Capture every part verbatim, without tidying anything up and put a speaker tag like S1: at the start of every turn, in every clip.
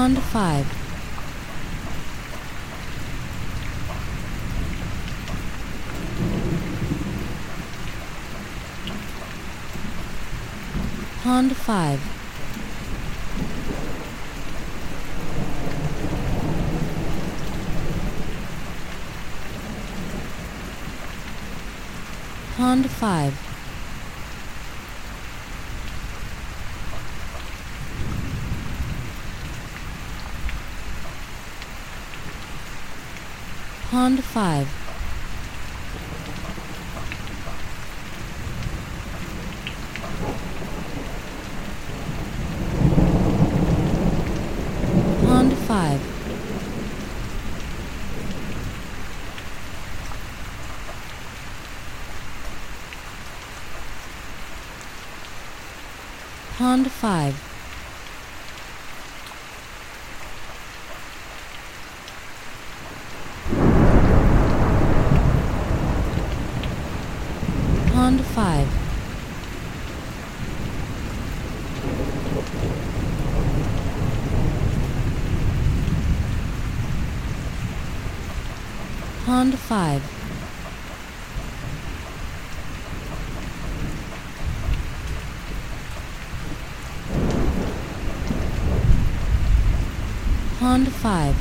S1: Honda five. Honda five. Honda five. Honda five. Honda five. Honda five. Honda five. Honda five. Honda five.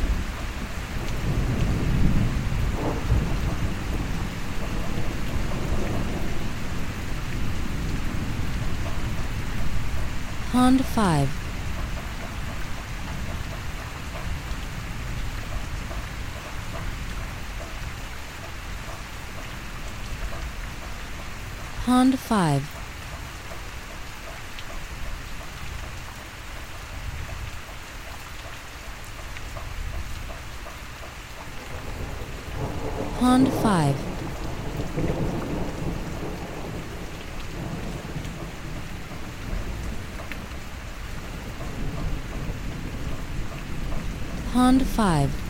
S1: Honda five. Honda five. Honda five. Honda five.